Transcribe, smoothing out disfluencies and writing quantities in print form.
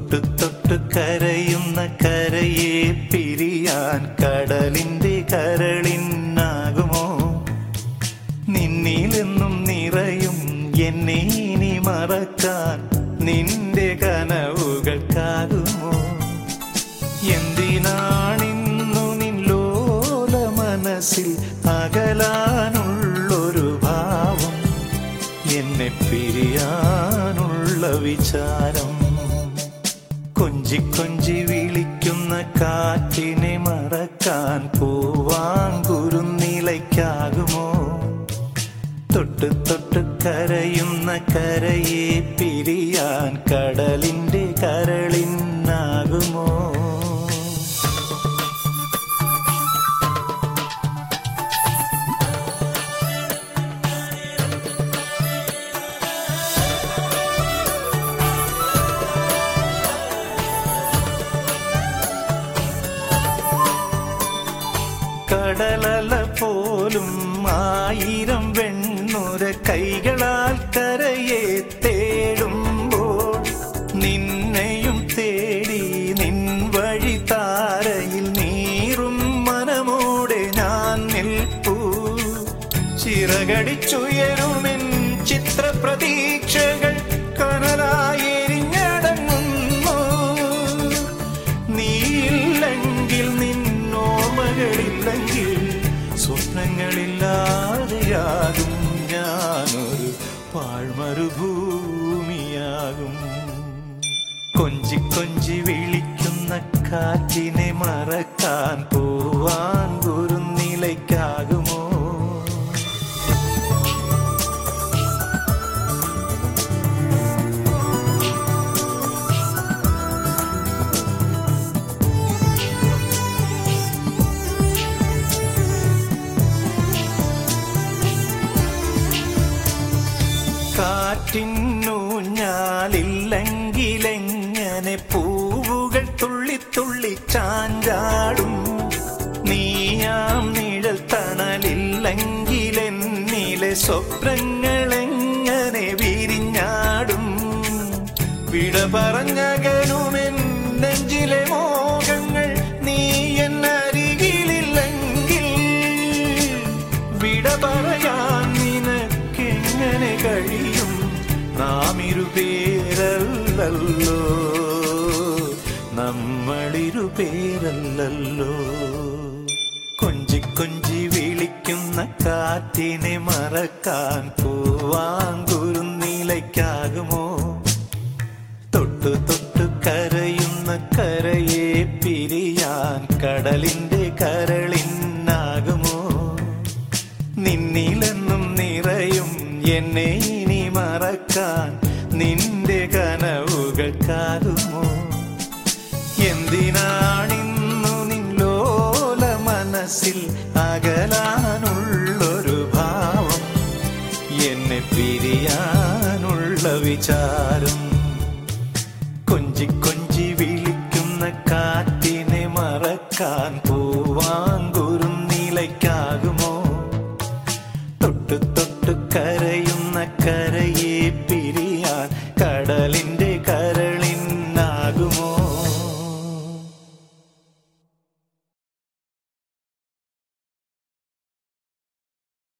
തൊട്ടു തൊട്ടു കരയുന്ന കരയെ പിരിയാൻ കടലിന്റെ കരളിനാകുമോ? നിന്നിലെന്നും നിറയും എന്നെ ഇനി മറക്കാൻ നിന്റെ കനവുകൾക്കാകുമോ? എന്തിനാണിന്നു നിന്നോല മനസ്സിൽ അകലാനുള്ളൊരു ഭാവം, എന്നെ പിരിയാനുള്ള വിചാരം? കൊഞ്ചി കൊഞ്ചി വിളിക്കുന്ന കാറ്റിനെ മറക്കാൻ പൂവാങ്കുരുന്നിലയ്ക്കാകുമോ? തൊട്ടു തൊട്ടു കരയുന്ന കരയെ പിരിയാൻ കടലിന്റെ കരളിനാകുമോ? കടലല പോലും ആയിരം വെണ്ണുര കൈകളാൽ കരയെ തേടുമ്പോൾ നിന്നെയും തേടി നിൻ വഴി താരയിൽ നീറും മനമോടെ ഞാൻ നിൽപ്പൂ. ചിറകടിച്ചുയരുമെൻ ചിത്രപ്രതീക്ഷകൾ കനലായി എരിഞ്ഞടങ്ങുന്നു. നീയില്ലെങ്കിൽ നിന്നോർമ്മകളില്ലെങ്കിൽ സ്വപ്നങ്ങളില്ലാതെയാകും ഞാനൊരു പാഴ്മരുഭൂമിയാകും. കൊഞ്ചി കൊഞ്ചി വിളിക്കുന്ന കാറ്റിനെ മറക്കാൻ പൂവാങ്കുരുന്നിലയ്ക്കാകുമോ? കാറ്റിന്നൂഞ്ഞാലില്ലെങ്കിലെങ്ങനെ പൂവുകൾ തുള്ളിത്തുള്ളി ചാഞ്ചാടും? നീയാം നിഴൽ തണലില്ലെങ്കിലെന്നിലെ സ്വപ്നങ്ങളെങ്ങനെ വിരിഞ്ഞാടും? വിട പറഞ്ഞകലുമെൻ നെഞ്ചിലെ മോഹങ്ങൾ നീ എന്നരികിലില്ലെങ്കിൽ വിട പറയാൻ നിനക്കെങ്ങനെ കഴിയും? നാം ഇരുപേരല്ലോ, നമ്മളിരുപേരല്ലോ. കൊഞ്ചി കൊഞ്ചി വിളിക്കുന്ന കാറ്റിനെ മറക്കാൻ പൂവാങ്കുരുന്നിലയ്ക്കാകുമോ? തൊട്ടു തൊട്ടു കരയുന്ന കരയെ പിരിയാൻ കടലിന്റെ കരളിനാകുമോ? നിന്നിലെന്നും നിറയും എന്നെ ഇനി മറക്കാൻ നിന്റെ കനവുകൾക്കാകുമോ? എന്തിനാണിന്നു നിന്നോല മനസ്സിൽ അകലാനുള്ളൊരു ഭാവം, എന്നെ പിരിയാനുള്ള വിചാരം? കൊഞ്ചി കൊഞ്ചി വിളിക്കുന്ന കാറ്റിനെ മറക്കാൻ പൂവാ